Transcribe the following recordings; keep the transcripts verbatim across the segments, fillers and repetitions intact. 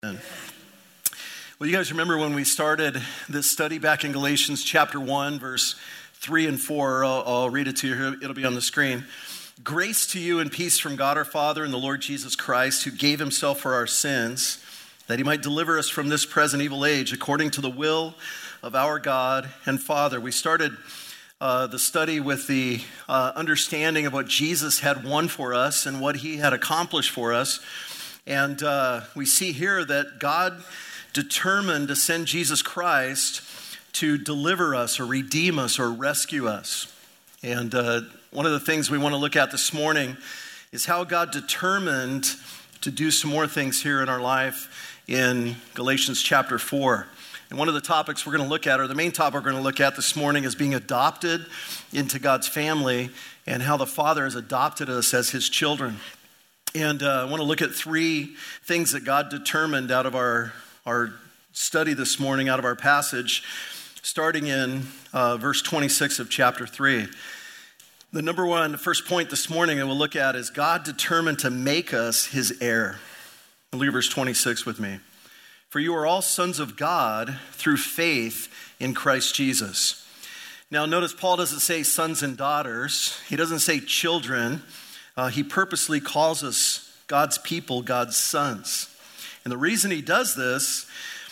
Well, you guys remember when we started this study back in Galatians chapter one, verse three and four. I'll, I'll read it to you here. It'll be on the screen. Grace to you and peace from God our Father and the Lord Jesus Christ, who gave himself for our sins, that he might deliver us from this present evil age, according to the will of our God and Father. We started uh, the study with the uh, understanding of what Jesus had won for us and what he had accomplished for us. And uh, we see here that God determined to send Jesus Christ to deliver us or redeem us or rescue us. And uh, one of the things we want to look at this morning is how God determined to do some more things here in our life in Galatians chapter four. And one of the topics we're going to look at, or the main topic we're going to look at this morning, is being adopted into God's family and how the Father has adopted us as his children. And uh, I want to look at three things that God determined out of our, our study this morning, out of our passage, starting in uh, verse twenty-six of chapter three. The number one, the first point this morning that we'll look at is God determined to make us his heir. Look at verse twenty-six with me. For you are all sons of God through faith in Christ Jesus. Now notice Paul doesn't say sons and daughters. He doesn't say children. Uh, he purposely calls us God's people, God's sons. And the reason he does this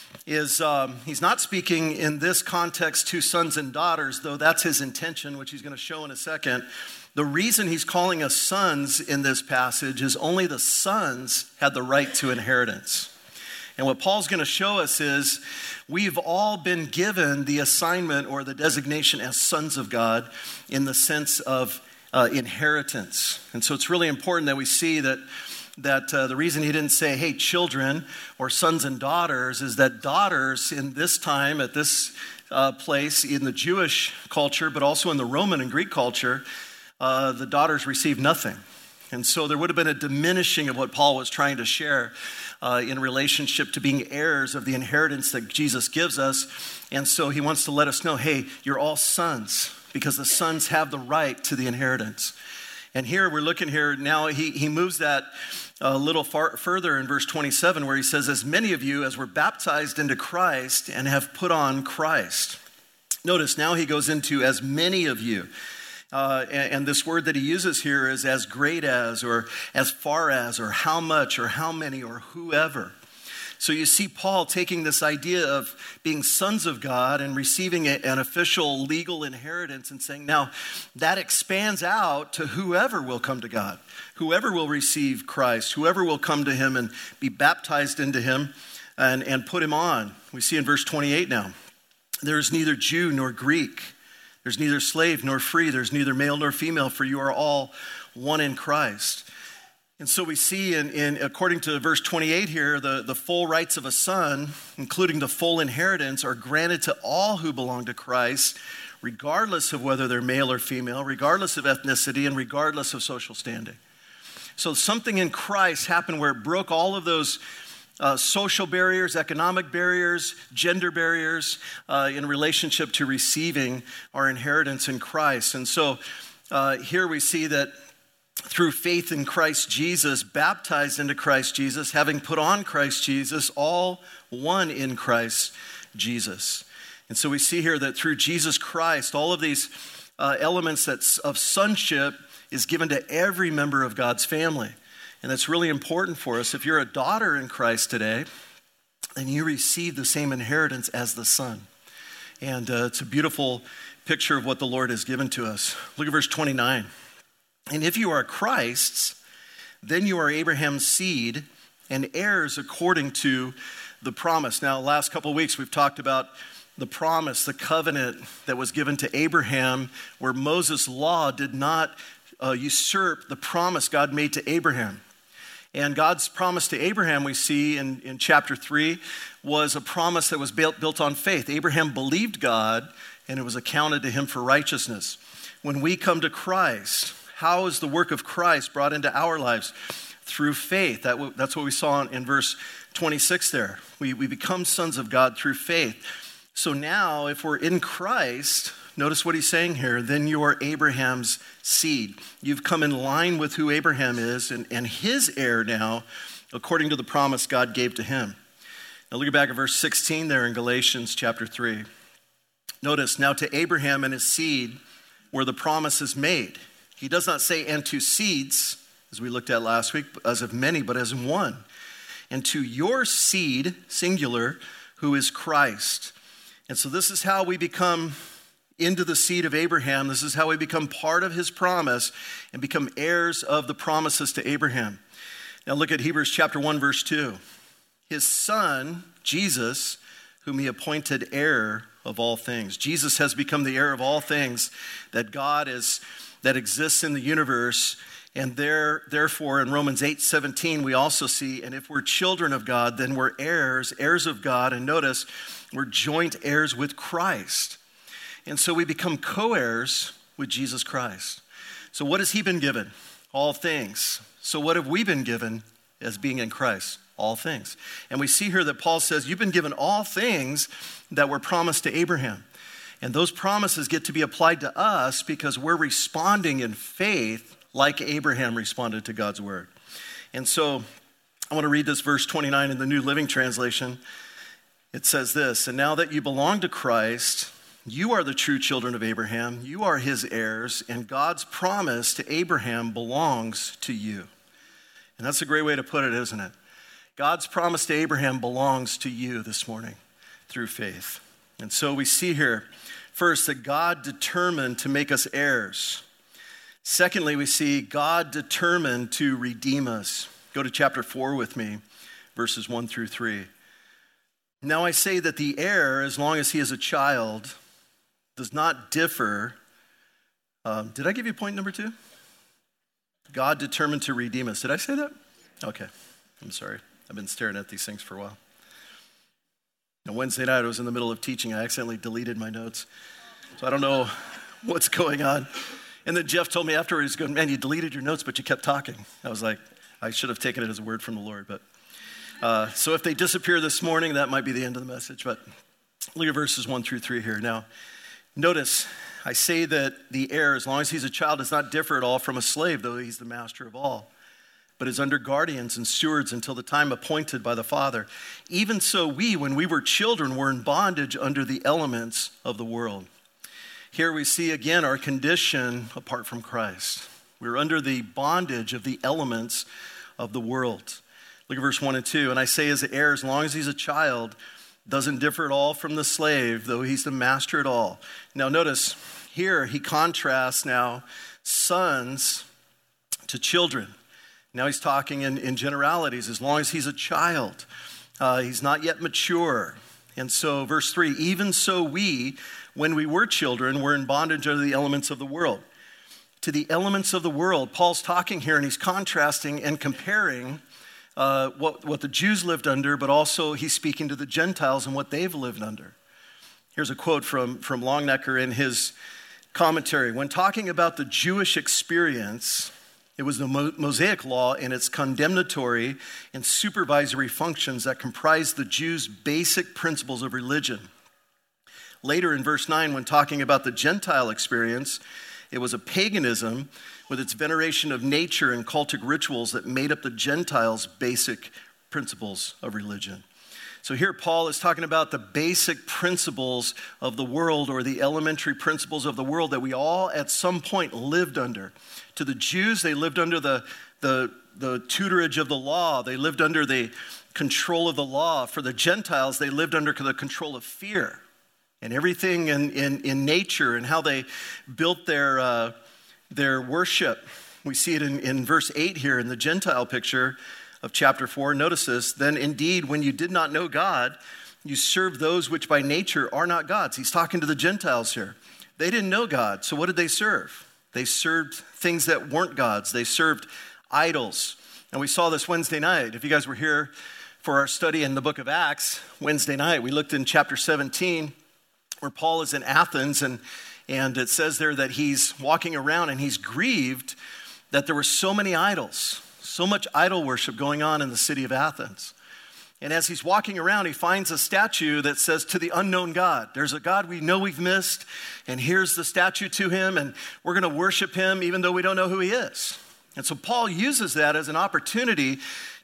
is um, he's not speaking in this context to sons and daughters, though that's his intention, which he's going to show in a second. The reason he's calling us sons in this passage is only the sons had the right to inheritance. And what Paul's going to show us is we've all been given the assignment or the designation as sons of God in the sense of Uh, inheritance. And so it's really important that we see that that uh, the reason he didn't say, hey, children or sons and daughters, is that daughters in this time, at this uh, place, in the Jewish culture, but also in the Roman and Greek culture, uh, the daughters received nothing. And so there would have been a diminishing of what Paul was trying to share uh, in relationship to being heirs of the inheritance that Jesus gives us. And so he wants to let us know, hey, you're all sons, because the sons have the right to the inheritance. And here we're looking here now, he, he moves that a little far further in verse twenty-seven, where he says, as many of you as were baptized into Christ and have put on Christ. Notice now he goes into as many of you. Uh, and, and this word that he uses here is as great as, or as far as, or how much, or how many, or whoever. So you see Paul taking this idea of being sons of God and receiving a, an official legal inheritance and saying, now that expands out to whoever will come to God, whoever will receive Christ, whoever will come to him and be baptized into him and, and put him on. We see in verse twenty-eight now, there is neither Jew nor Greek. There's neither slave nor free. There's neither male nor female, for you are all one in Christ. And so we see, in, in according to verse twenty-eight here, the, the full rights of a son, including the full inheritance, are granted to all who belong to Christ, regardless of whether they're male or female, regardless of ethnicity, and regardless of social standing. So something in Christ happened where it broke all of those uh, social barriers, economic barriers, gender barriers uh, in relationship to receiving our inheritance in Christ. And so uh, here we see that through faith in Christ Jesus, baptized into Christ Jesus, having put on Christ Jesus, all one in Christ Jesus. And so we see here that through Jesus Christ, all of these uh, elements that's of sonship is given to every member of God's family. And that's really important for us. If you're a daughter in Christ today, then you receive the same inheritance as the son. And uh, it's a beautiful picture of what the Lord has given to us. Look at verse twenty-nine. And if you are Christ's, then you are Abraham's seed and heirs according to the promise. Now, last couple of weeks, we've talked about the promise, the covenant that was given to Abraham, where Moses' law did not uh, usurp the promise God made to Abraham. And God's promise to Abraham, we see in, in chapter three, was a promise that was built, built on faith. Abraham believed God, and it was accounted to him for righteousness. When we come to Christ, how is the work of Christ brought into our lives? Through faith. That w- that's what we saw in, in verse twenty-six there. We, we become sons of God through faith. So now, if we're in Christ, notice what he's saying here, then you are Abraham's seed. You've come in line with who Abraham is and, and his heir now, according to the promise God gave to him. Now look back at verse sixteen there in Galatians chapter three. Notice, now to Abraham and his seed were the promises made. He does not say, and to seeds, as we looked at last week, as of many, but as in one. And to your seed, singular, who is Christ. And so this is how we become into the seed of Abraham. This is how we become part of his promise and become heirs of the promises to Abraham. Now look at Hebrews chapter one, verse two. His son, Jesus, whom he appointed heir of all things. Jesus has become the heir of all things that God is, that exists in the universe. And there, therefore, in Romans eight seventeen, we also see, and if we're children of God, then we're heirs, heirs of God. And notice, we're joint heirs with Christ. And so we become co-heirs with Jesus Christ. So what has he been given? All things. So what have we been given as being in Christ? All things. And we see here that Paul says, you've been given all things that were promised to Abraham. And those promises get to be applied to us because we're responding in faith like Abraham responded to God's word. And so I want to read this verse twenty-nine in the New Living Translation. It says this, and now that you belong to Christ, you are the true children of Abraham. You are his heirs, and God's promise to Abraham belongs to you. And that's a great way to put it, isn't it? God's promise to Abraham belongs to you this morning through faith. And so we see here, first, that God determined to make us heirs. Secondly, we see God determined to redeem us. Go to chapter four with me, verses one through three. Now I say that the heir, as long as he is a child, does not differ. Um, did I give you point number two? God determined to redeem us. Did I say that? Okay, I'm sorry. I've been staring at these things for a while. Now, Wednesday night, I was in the middle of teaching. I accidentally deleted my notes. So I don't know what's going on. And then Jeff told me afterwards, he's going, man, you deleted your notes, but you kept talking. I was like, I should have taken it as a word from the Lord. But uh, so if they disappear this morning, that might be the end of the message. But look at verses one through three here. Now, notice, I say that the heir, as long as he's a child, does not differ at all from a slave, though he's the master of all, but is under guardians and stewards until the time appointed by the Father. Even so we, when we were children, were in bondage under the elements of the world. Here we see again our condition apart from Christ. We're under the bondage of the elements of the world. Look at verse one and two. And I say as the heir, as long as he's a child, doesn't differ at all from the slave, though he's the master at all. Now notice, here he contrasts now sons to children. Now he's talking in, in generalities. As long as he's a child, uh, he's not yet mature. And so verse three, even so we, when we were children, were in bondage under the elements of the world. To the elements of the world, Paul's talking here and he's contrasting and comparing uh, what, what the Jews lived under, but also he's speaking to the Gentiles and what they've lived under. Here's a quote from, from Longnecker in his commentary. When talking about the Jewish experience, it was the Mosaic law and its condemnatory and supervisory functions that comprised the Jews' basic principles of religion. Later in verse nine, when talking about the Gentile experience, it was a paganism with its veneration of nature and cultic rituals that made up the Gentiles' basic principles of religion. So here Paul is talking about the basic principles of the world, or the elementary principles of the world that we all at some point lived under. To the Jews, they lived under the, the, the tutorage of the law. They lived under the control of the law. For the Gentiles, they lived under the control of fear. And everything in, in, in nature and how they built their, uh, their worship. We see it in, in verse eight here in the Gentile picture of chapter four. Notice this. Then indeed, when you did not know God, you served those which by nature are not gods. He's talking to the Gentiles here. They didn't know God. So what did they serve? They served things that weren't gods. They served idols. And we saw this Wednesday night. If you guys were here for our study in the book of Acts, Wednesday night, we looked in chapter seventeen, where Paul is in Athens, and, and it says there that he's walking around and he's grieved that there were so many idols, so much idol worship going on in the city of Athens. And as he's walking around, he finds a statue that says, to the unknown God. There's a God we know we've missed, and here's the statue to him, and we're going to worship him even though we don't know who he is. And so Paul uses that as an opportunity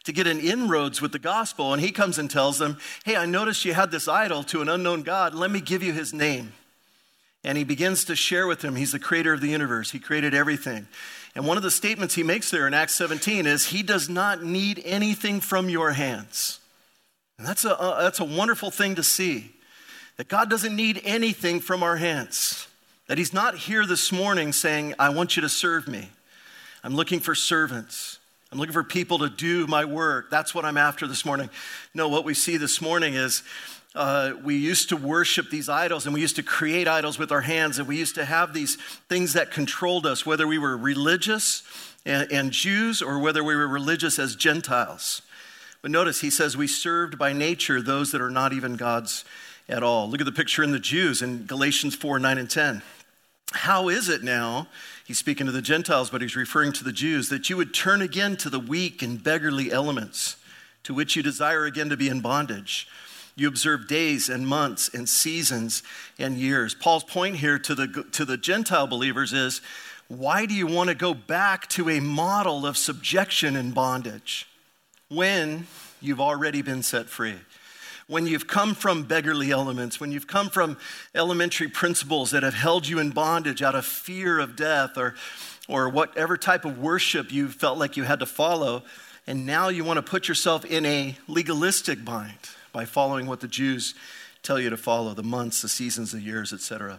to get an inroads with the gospel. And he comes and tells them, hey, I noticed you had this idol to an unknown God. Let me give you his name. And he begins to share with him, he's the creator of the universe. He created everything. And one of the statements he makes there in Acts seventeen is, he does not need anything from your hands. And that's a, uh, that's a wonderful thing to see, that God doesn't need anything from our hands. That he's not here this morning saying, I want you to serve me. I'm looking for servants. I'm looking for people to do my work. That's what I'm after this morning. No, what we see this morning is uh, we used to worship these idols, and we used to create idols with our hands, and we used to have these things that controlled us, whether we were religious and, and Jews or whether we were religious as Gentiles. But notice he says we served by nature those that are not even God's at all. Look at the picture in the Jews in Galatians four, nine, and ten. How is it now, he's speaking to the Gentiles, but he's referring to the Jews, that you would turn again to the weak and beggarly elements, to which you desire again to be in bondage? You observe days and months and seasons and years. Paul's point here to the, to the Gentile believers is, why do you want to go back to a model of subjection and bondage when you've already been set free? When you've come from beggarly elements, when you've come from elementary principles that have held you in bondage out of fear of death or, or whatever type of worship you felt like you had to follow, and now you want to put yourself in a legalistic bind by following what the Jews tell you to follow, the months, the seasons, the years, et cetera.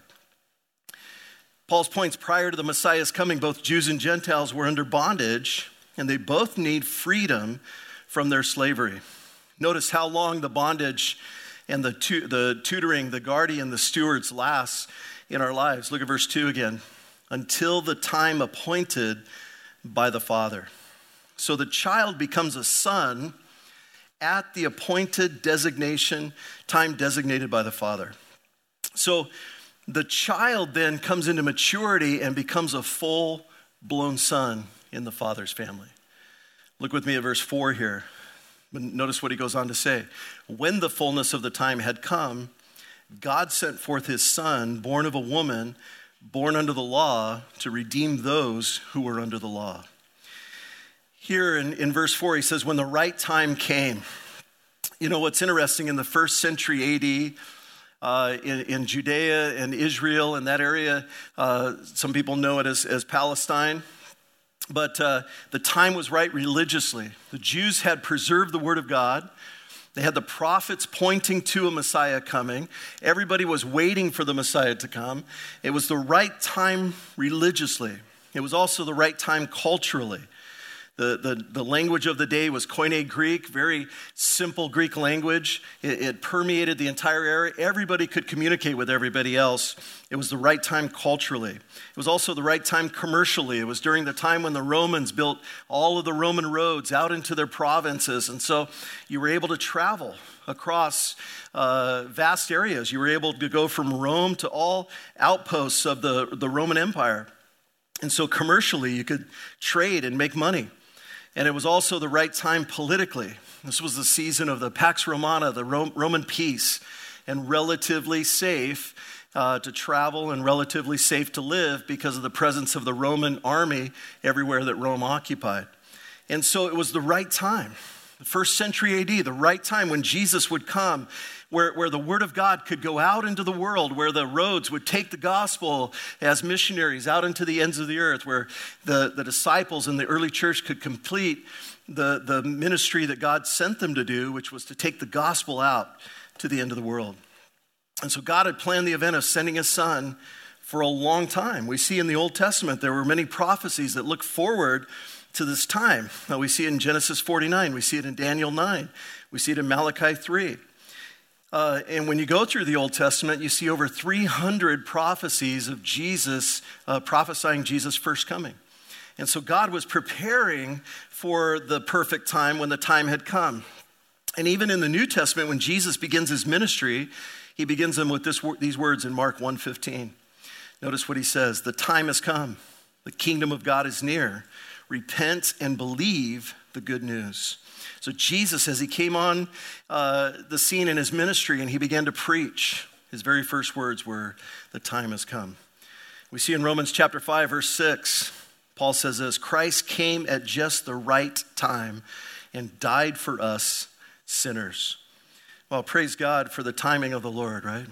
Paul's points, prior to the Messiah's coming, both Jews and Gentiles were under bondage, and they both need freedom from their slavery. Notice how long the bondage and the, tu- the tutoring, the guardian, the stewards lasts in our lives. Look at verse two again. Until the time appointed by the Father. So the child becomes a son at the appointed designation, time designated by the Father. So the child then comes into maturity and becomes a full-blown son in the Father's family. Look with me at verse four here. Notice what he goes on to say. When the fullness of the time had come, God sent forth his son, born of a woman, born under the law, to redeem those who were under the law. Here in, in verse four, he says, when the right time came. You know what's interesting, in the first century A D, uh, in, in Judea and Israel, in that area, uh, some people know it as, as Palestine. But uh, the time was right religiously. The Jews had preserved the word of God. They had the prophets pointing to a Messiah coming. Everybody was waiting for the Messiah to come. It was the right time religiously. It was also the right time culturally. The, the, the language of the day was Koine Greek, very simple Greek language. It, it permeated the entire area. Everybody could communicate with everybody else. It was the right time culturally. It was also the right time commercially. It was during the time when the Romans built all of the Roman roads out into their provinces. And so you were able to travel across uh, vast areas. You were able to go from Rome to all outposts of the, the Roman Empire. And so commercially, you could trade and make money. And it was also the right time politically. This was the season of the Pax Romana, the Ro- Roman peace, and relatively safe uh, to travel and relatively safe to live because of the presence of the Roman army everywhere that Rome occupied. And so it was the right time, the first century A D, the right time when Jesus would come, where, where the word of God could go out into the world, where the roads would take the gospel as missionaries out into the ends of the earth, where the, the disciples in the early church could complete the, the ministry that God sent them to do, which was to take the gospel out to the end of the world. And so God had planned the event of sending his son for a long time. We see in the Old Testament there were many prophecies that look forward to this time. Now we see it in Genesis forty-nine, we see it in Daniel nine, we see it in Malachi three. Uh, and when you go through the Old Testament, you see over three hundred prophecies of Jesus, uh, prophesying Jesus' first coming. And so God was preparing for the perfect time when the time had come. And even in the New Testament, when Jesus begins his ministry, he begins them with this, these words in Mark one fifteen. Notice what he says, the time has come, the kingdom of God is near. Repent and believe the good news. So Jesus, as he came on uh, the scene in his ministry and he began to preach, his very first words were, the time has come. We see in Romans chapter five, verse six, Paul says this, Christ came at just the right time and died for us sinners. Well, praise God for the timing of the Lord, right?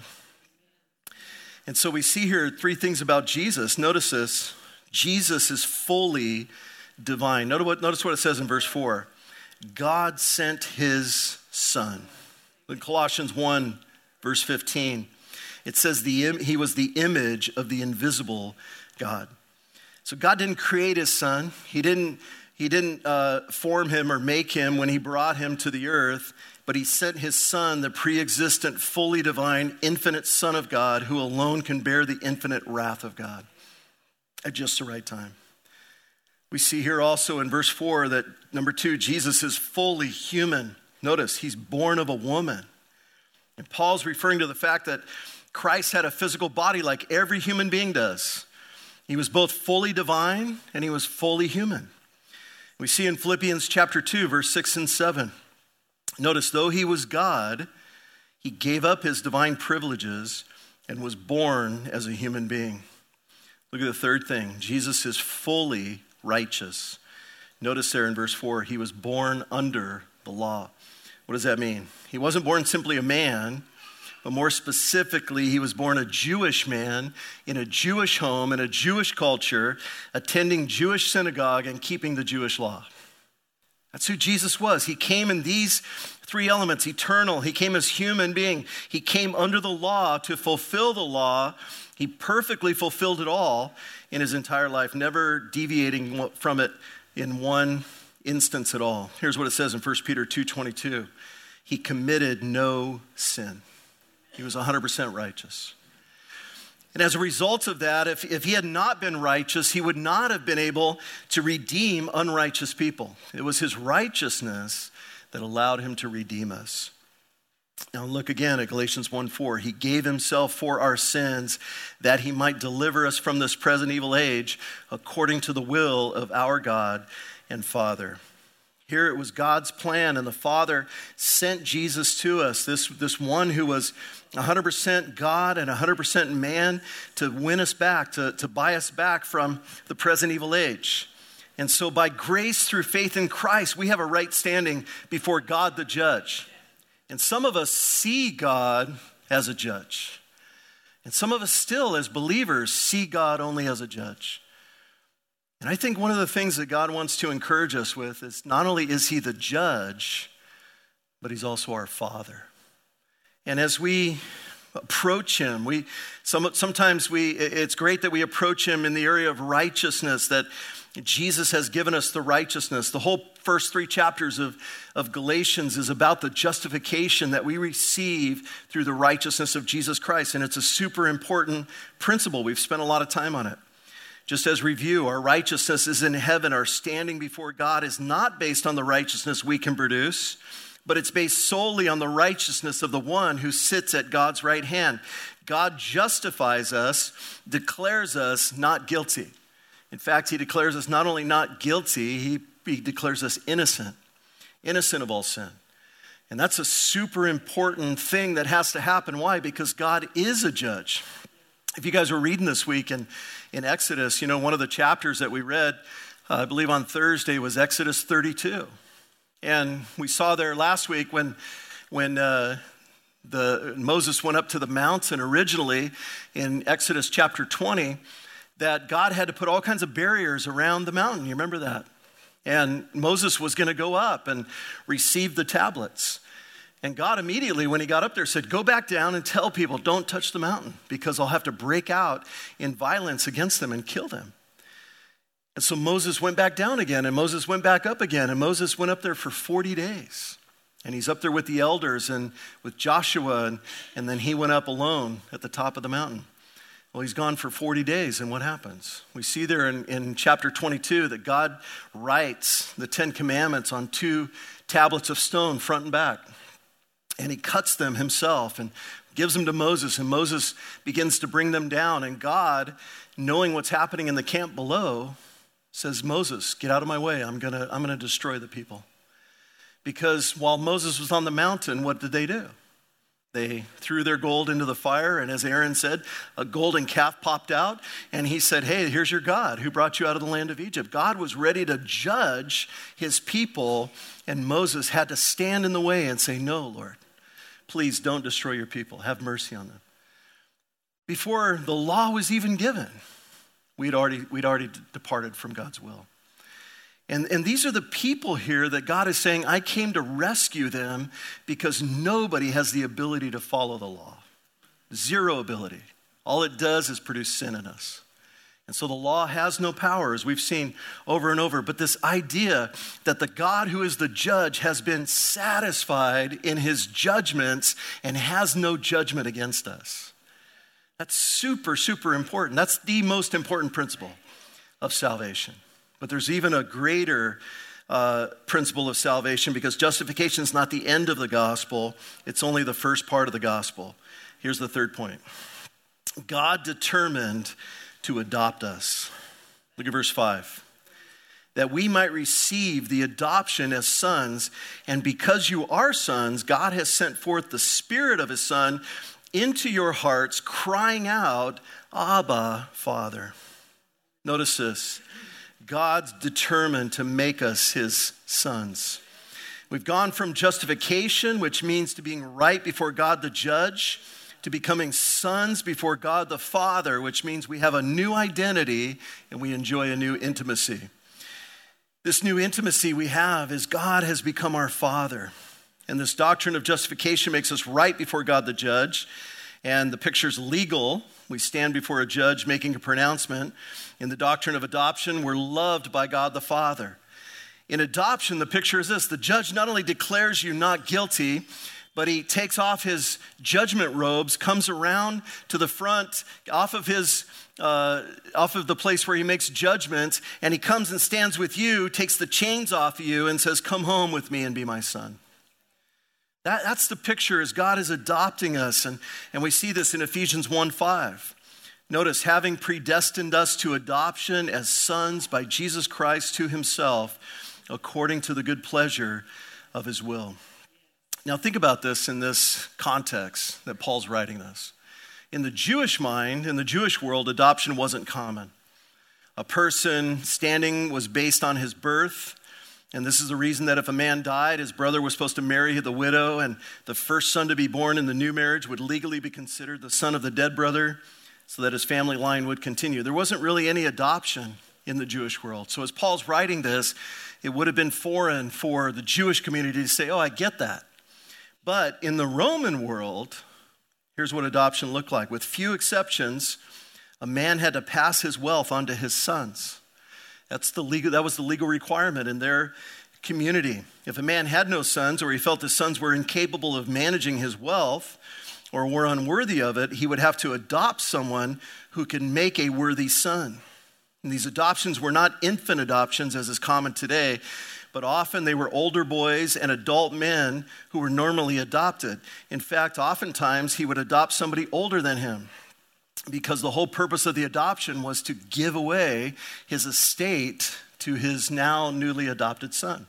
And so we see here three things about Jesus. Notice this. Jesus is fully divine. Notice what, notice what it says in verse four. God sent his son. In Colossians one, verse fifteen, it says the he was the image of the invisible God. So God didn't create his son. He didn't, he didn't uh, form him or make him when he brought him to the earth, but he sent his son, the pre-existent, fully divine, infinite Son of God, who alone can bear the infinite wrath of God at just the right time. We see here also in verse four that, number two, Jesus is fully human. Notice, he's born of a woman. And Paul's referring to the fact that Christ had a physical body like every human being does. He was both fully divine and he was fully human. We see in Philippians chapter two, verse six and seven. Notice, though he was God, he gave up his divine privileges and was born as a human being. Look at the third thing. Jesus is fully righteous. Notice there in verse four, he was born under the law. What does that mean? He wasn't born simply a man, but more specifically, he was born a Jewish man in a Jewish home, in a Jewish culture, attending Jewish synagogue and keeping the Jewish law. That's who Jesus was. He came in these three elements, eternal. He came as human being. He came under the law to fulfill the law. He perfectly fulfilled it all in his entire life, never deviating from it in one instance at all. Here's what it says in First Peter two twenty-two. He committed no sin. He was one hundred percent righteous. And as a result of that, if, if he had not been righteous, he would not have been able to redeem unrighteous people. It was his righteousness that allowed him to redeem us. Now look again at Galatians one four. He gave himself for our sins that he might deliver us from this present evil age according to the will of our God and Father. Here it was God's plan, and the Father sent Jesus to us, this, this one who was one hundred percent God and one hundred percent man, to win us back, to, to buy us back from the present evil age. And so by grace through faith in Christ, we have a right standing before God the judge. And some of us see God as a judge. And some of us still, as believers, see God only as a judge. And I think one of the things that God wants to encourage us with is not only is he the judge, but he's also our Father. And as we approach him, we some, sometimes we it's great that we approach him in the area of righteousness, that Jesus has given us the righteousness. The whole first three chapters of, of Galatians is about the justification that we receive through the righteousness of Jesus Christ. And it's a super important principle. We've spent a lot of time on it. Just as review, our righteousness is in heaven. Our standing before God is not based on the righteousness we can produce, but it's based solely on the righteousness of the one who sits at God's right hand. God justifies us, declares us not guilty. In fact, he declares us not only not guilty, he, he declares us innocent, innocent of all sin. And that's a super important thing that has to happen. Why? Because God is a judge. If you guys were reading this week in, in Exodus, you know, one of the chapters that we read, uh, I believe on Thursday, was Exodus thirty-two. And we saw there last week when, when uh, the Moses went up to the mountain originally in Exodus chapter twenty, that God had to put all kinds of barriers around the mountain. You remember that? And Moses was going to go up and receive the tablets. And God immediately, when he got up there, said, go back down and tell people, don't touch the mountain, because I'll have to break out in violence against them and kill them. And so Moses went back down again, and Moses went back up again, and Moses went up there for forty days. And he's up there with the elders and with Joshua, and, and then he went up alone at the top of the mountain. Well, he's gone for forty days, and what happens? We see there in, in chapter twenty-two that God writes the Ten Commandments on two tablets of stone, front and back. And he cuts them himself and gives them to Moses, and Moses begins to bring them down. And God, knowing what's happening in the camp below, says, Moses, get out of my way. I'm gonna, I'm gonna destroy the people. Because while Moses was on the mountain, what did they do? They threw their gold into the fire, and as Aaron said, a golden calf popped out, and he said, hey, here's your God who brought you out of the land of Egypt. God was ready to judge his people, and Moses had to stand in the way and say, no, Lord, please don't destroy your people. Have mercy on them. Before the law was even given, we'd already, we'd already departed from God's will. And, and these are the people here that God is saying, I came to rescue them because nobody has the ability to follow the law. Zero ability. All it does is produce sin in us. And so the law has no power, as we've seen over and over. But this idea that the God who is the judge has been satisfied in his judgments and has no judgment against us. That's super, super important. That's the most important principle of salvation. But there's even a greater uh, principle of salvation, because justification is not the end of the gospel. It's only the first part of the gospel. Here's the third point. God determined to adopt us. Look at verse five. That we might receive the adoption as sons, and because you are sons, God has sent forth the Spirit of his Son into your hearts, crying out, Abba, Father. Notice this. God's determined to make us his sons. We've gone from justification, which means to being right before God the judge, to becoming sons before God the Father, which means we have a new identity and we enjoy a new intimacy. This new intimacy we have is God has become our Father. And this doctrine of justification makes us right before God the judge. And the picture's legal. We stand before a judge making a pronouncement. In the doctrine of adoption, we're loved by God the Father. In adoption, the picture is this. The judge not only declares you not guilty, but he takes off his judgment robes, comes around to the front, off of his, uh, off of the place where he makes judgment, and he comes and stands with you, takes the chains off of you, and says, come home with me and be my son. That, that's the picture as God is adopting us, and, and we see this in Ephesians one five. Notice, having predestined us to adoption as sons by Jesus Christ to himself, according to the good pleasure of his will. Now think about this in this context that Paul's writing this. In the Jewish mind, in the Jewish world, adoption wasn't common. A person standing was based on his birth, and this is the reason that if a man died, his brother was supposed to marry the widow, and the first son to be born in the new marriage would legally be considered the son of the dead brother, so that his family line would continue. There wasn't really any adoption in the Jewish world. So as Paul's writing this, it would have been foreign for the Jewish community to say, oh, I get that. But in the Roman world, here's what adoption looked like. With few exceptions, a man had to pass his wealth on to his sons. That's the legal, that was the legal requirement in their community. If a man had no sons, or he felt his sons were incapable of managing his wealth, or were unworthy of it, he would have to adopt someone who could make a worthy son. And these adoptions were not infant adoptions, as is common today, but often they were older boys and adult men who were normally adopted. In fact, oftentimes he would adopt somebody older than him, because the whole purpose of the adoption was to give away his estate to his now newly adopted son.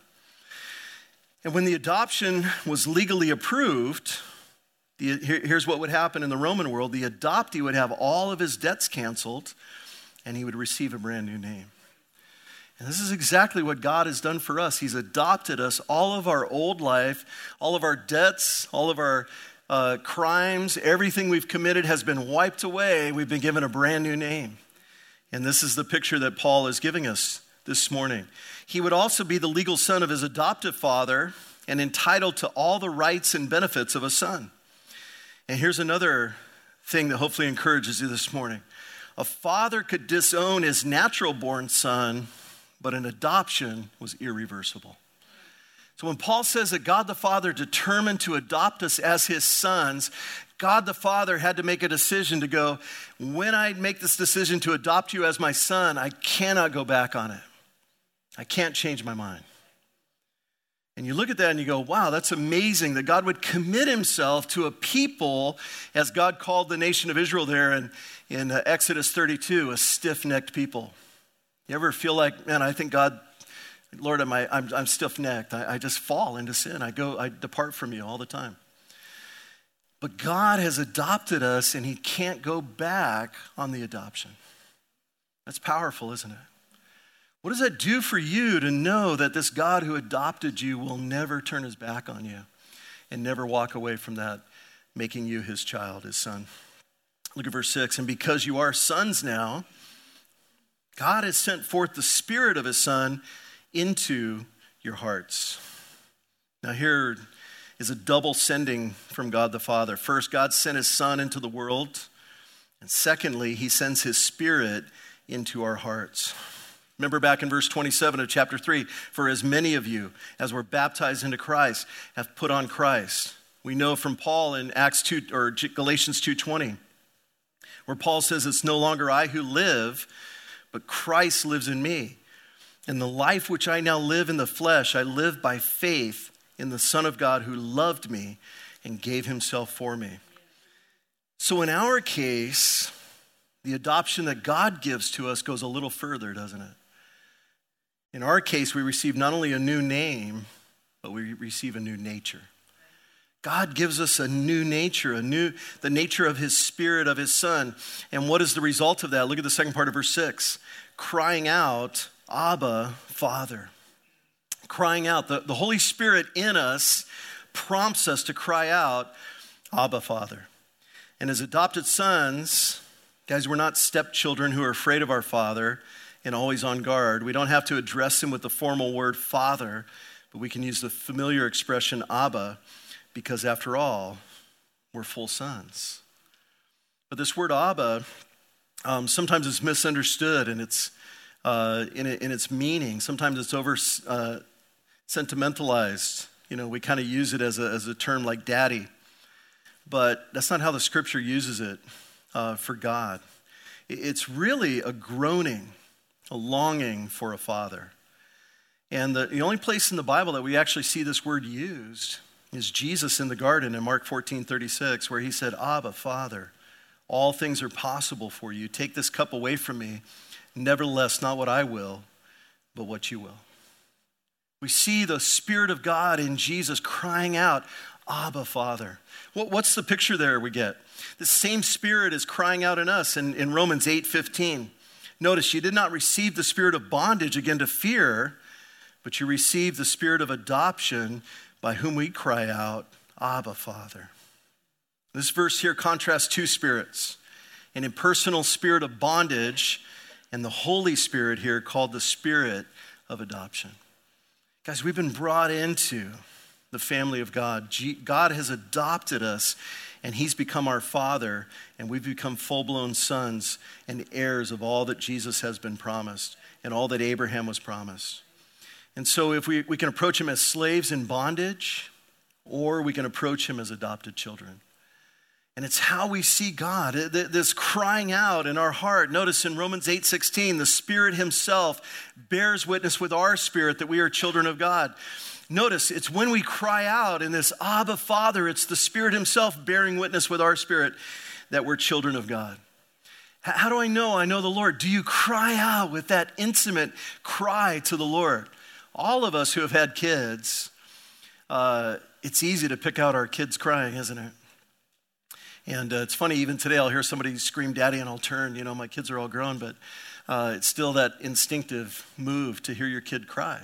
And when the adoption was legally approved, The, here, here's what would happen in the Roman world. The adoptee would have all of his debts canceled, and he would receive a brand new name. And this is exactly what God has done for us. He's adopted us. All of our old life, all of our debts, all of our uh, crimes, everything we've committed has been wiped away. We've been given a brand new name. And this is the picture that Paul is giving us this morning. He would also be the legal son of his adoptive father and entitled to all the rights and benefits of a son. And here's another thing that hopefully encourages you this morning. A father could disown his natural-born son, but an adoption was irreversible. So when Paul says that God the Father determined to adopt us as his sons, God the Father had to make a decision to go, when I make this decision to adopt you as my son, I cannot go back on it. I can't change my mind. And you look at that and you go, wow, that's amazing that God would commit himself to a people, as God called the nation of Israel there in, in uh, Exodus thirty-two, a stiff-necked people. You ever feel like, man, I think God, Lord, am I, I'm, I'm stiff-necked. I, I just fall into sin. I go, I depart from you all the time. But God has adopted us, and he can't go back on the adoption. That's powerful, isn't it? What does that do for you to know that this God who adopted you will never turn his back on you and never walk away from that, making you his child, his son? Look at verse six. And because you are sons now, God has sent forth the Spirit of his Son into your hearts. Now here is a double sending from God the Father. First, God sent his Son into the world. And secondly, he sends his Spirit into our hearts. Remember back in verse twenty-seven of chapter three, for as many of you as were baptized into Christ have put on Christ. We know from Paul in Acts two or Galatians two twenty, where Paul says, it's no longer I who live, but Christ lives in me. And the life which I now live in the flesh, I live by faith in the Son of God who loved me and gave himself for me. So in our case, the adoption that God gives to us goes a little further, doesn't it? In our case, we receive not only a new name, but we receive a new nature. God gives us a new nature, a new, the nature of his Spirit, of his Son. And what is the result of that? Look at the second part of verse six. Crying out, Abba, Father. Crying out. The, the Holy Spirit in us prompts us to cry out, Abba, Father. And as adopted sons, guys, we're not stepchildren who are afraid of our Father and always on guard. We don't have to address him with the formal word Father, but we can use the familiar expression Abba, because after all, we're full sons. But this word Abba, um, sometimes it's misunderstood in its, uh, in, in its meaning. Sometimes it's over uh, sentimentalized. You know, we kind of use it as a, as a term like daddy. But that's not how the scripture uses it uh, for God. It's really a groaning, a longing for a father. And the, the only place in the Bible that we actually see this word used is Jesus in the garden in Mark fourteen thirty-six, where he said, Abba, Father, all things are possible for you. Take this cup away from me. Nevertheless, not what I will, but what you will. We see the Spirit of God in Jesus crying out, Abba, Father. What, what's the picture there we get? The same Spirit is crying out in us in, in Romans eight fifteen. Notice, you did not receive the spirit of bondage again to fear, but you received the spirit of adoption by whom we cry out, Abba, Father. This verse here contrasts two spirits, an impersonal spirit of bondage and the Holy Spirit here called the Spirit of adoption. Guys, we've been brought into the family of God. God has adopted us, and he's become our Father, and we've become full-blown sons and heirs of all that Jesus has been promised and all that Abraham was promised. And so if we, we can approach him as slaves in bondage, or we can approach him as adopted children. And it's how we see God, this crying out in our heart. Notice in Romans eight sixteen, the Spirit himself bears witness with our spirit that we are children of God. Notice, it's when we cry out in this Abba, Father, it's the Spirit himself bearing witness with our spirit that we're children of God. How do I know I know the Lord? Do you cry out with that intimate cry to the Lord? All of us who have had kids, uh, it's easy to pick out our kids crying, isn't it? And uh, it's funny, even today I'll hear somebody scream, Daddy, and I'll turn. You know, my kids are all grown, but uh, it's still that instinctive move to hear your kid cry.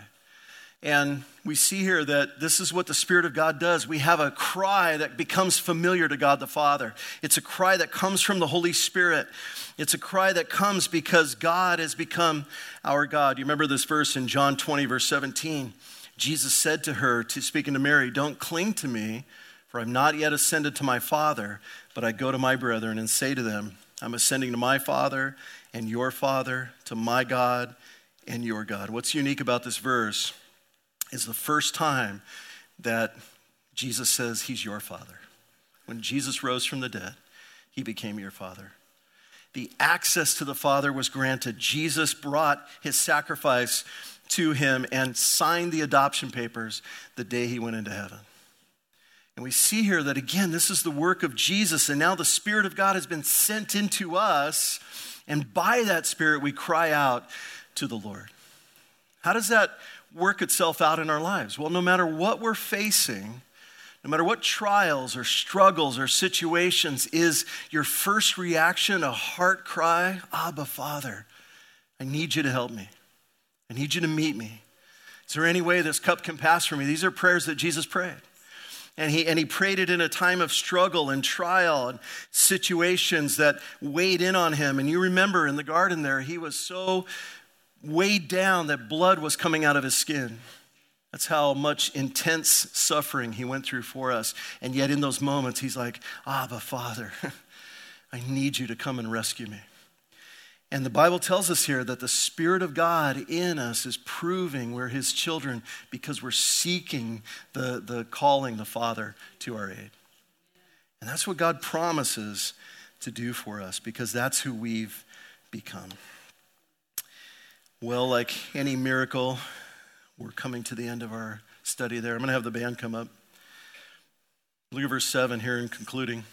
And we see here that this is what the Spirit of God does. We have a cry that becomes familiar to God the Father. It's a cry that comes from the Holy Spirit. It's a cry that comes because God has become our God. You remember this verse in John twenty, verse seventeen. Jesus said to her, to speaking to Mary, don't cling to me, for I'm not yet ascended to my Father, but I go to my brethren and say to them, I'm ascending to my Father and your Father, to my God and your God. What's unique about this verse is the first time that Jesus says he's your Father. When Jesus rose from the dead, he became your Father. The access to the Father was granted. Jesus brought his sacrifice to him and signed the adoption papers the day he went into heaven. And we see here that, again, this is the work of Jesus, and now the Spirit of God has been sent into us, and by that Spirit we cry out to the Lord. How does that work itself out in our lives? Well, no matter what we're facing, no matter what trials or struggles or situations, is your first reaction a heart cry? Abba, Father, I need you to help me. I need you to meet me. Is there any way this cup can pass from me? These are prayers that Jesus prayed. And he, and he prayed it in a time of struggle and trial and situations that weighed in on him. And you remember in the garden there, he was so weighed down that blood was coming out of his skin. That's how much intense suffering he went through for us. And yet in those moments, he's like, Abba, Father, I need you to come and rescue me. And the Bible tells us here that the Spirit of God in us is proving we're his children because we're seeking the, the calling the Father to our aid. And that's what God promises to do for us because that's who we've become. Well, like any miracle, we're coming to the end of our study there. I'm going to have the band come up. Look at verse seven here in concluding.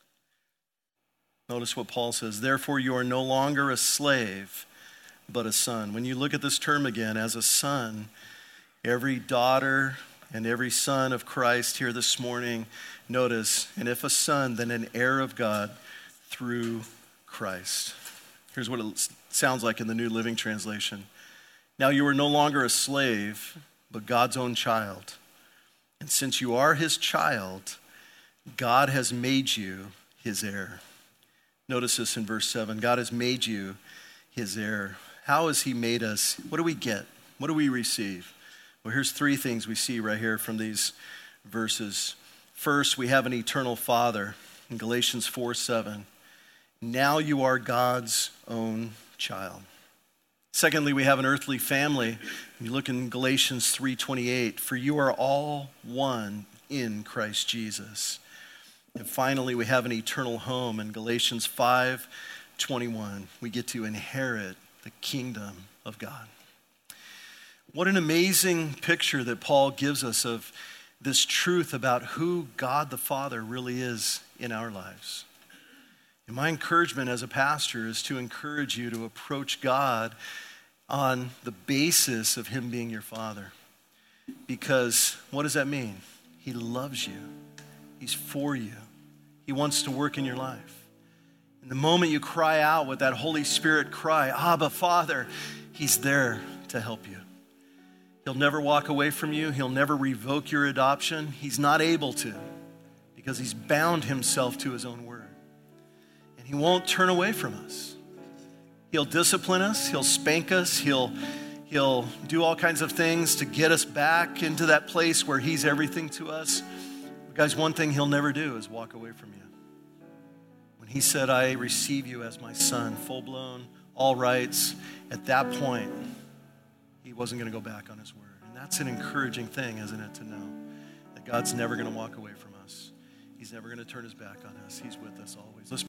Notice what Paul says. Therefore, you are no longer a slave, but a son. When you look at this term again, as a son, every daughter and every son of Christ here this morning, notice, and if a son, then an heir of God through Christ. Here's what it sounds like in the New Living Translation. Now you are no longer a slave, but God's own child. And since you are his child, God has made you his heir. Notice this in verse seven. God has made you his heir. How has he made us? What do we get? What do we receive? Well, here's three things we see right here from these verses. First, we have an eternal Father in Galatians four seven. Now you are God's own child. Secondly, we have an earthly family. You look in Galatians three twenty-eight. For you are all one in Christ Jesus. And finally, we have an eternal home in Galatians five twenty-one. We get to inherit the kingdom of God. What an amazing picture that Paul gives us of this truth about who God the Father really is in our lives. And my encouragement as a pastor is to encourage you to approach God on the basis of him being your Father. Because what does that mean? He loves you. He's for you. He wants to work in your life. And the moment you cry out with that Holy Spirit cry, Abba, Father, he's there to help you. He'll never walk away from you. He'll never revoke your adoption. He's not able to because he's bound himself to his own word. And he won't turn away from us. He'll discipline us. He'll spank us. He'll, he'll do all kinds of things to get us back into that place where he's everything to us. Guys, one thing he'll never do is walk away from you. When he said, I receive you as my son, full-blown, all rights, at that point, he wasn't going to go back on his word. And that's an encouraging thing, isn't it, to know that God's never going to walk away from us. He's never going to turn his back on us. He's with us always.